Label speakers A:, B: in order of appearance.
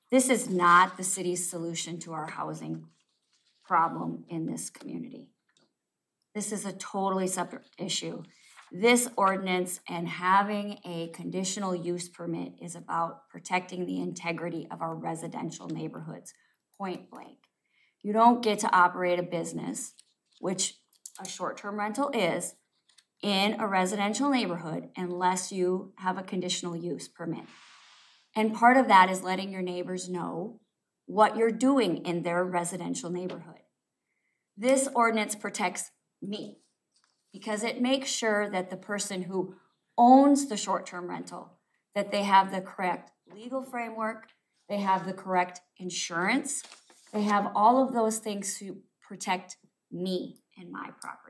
A: This is not the city's solution to our housing problem in this community. This is a totally separate issue. This ordinance and having a conditional use permit is about protecting the integrity of our residential neighborhoods, point blank. You don't get to operate a business, which a short-term rental is, in a residential neighborhood unless you have a conditional use permit. And part of that is letting your neighbors know what you're doing in their residential neighborhood. This ordinance protects me because it makes sure that the person who owns the short-term rental, that they have the correct legal framework, they have the correct insurance, they have all of those things to protect me and my property.